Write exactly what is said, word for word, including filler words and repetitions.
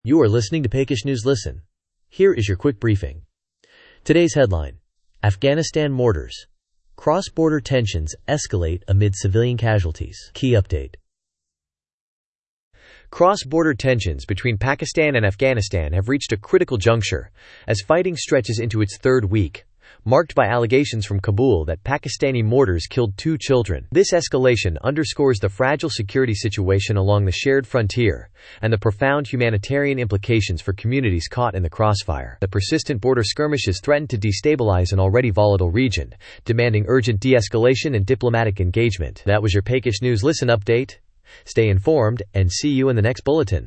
You are listening to Peckish News Listen. Here is your quick briefing. Today's headline: Afghanistan mortars. Cross-border tensions escalate amid civilian casualties. Key update. Cross-border tensions between Pakistan and Afghanistan have reached a critical juncture as fighting stretches into its third week, marked by allegations from Kabul that Pakistani mortars killed two children. This escalation underscores the fragile security situation along the shared frontier and the profound humanitarian implications for communities caught in the crossfire. The persistent border skirmishes threaten to destabilize an already volatile region, demanding urgent de-escalation and diplomatic engagement. That was your Peckish News Listen update. Stay informed, and see you in the next bulletin.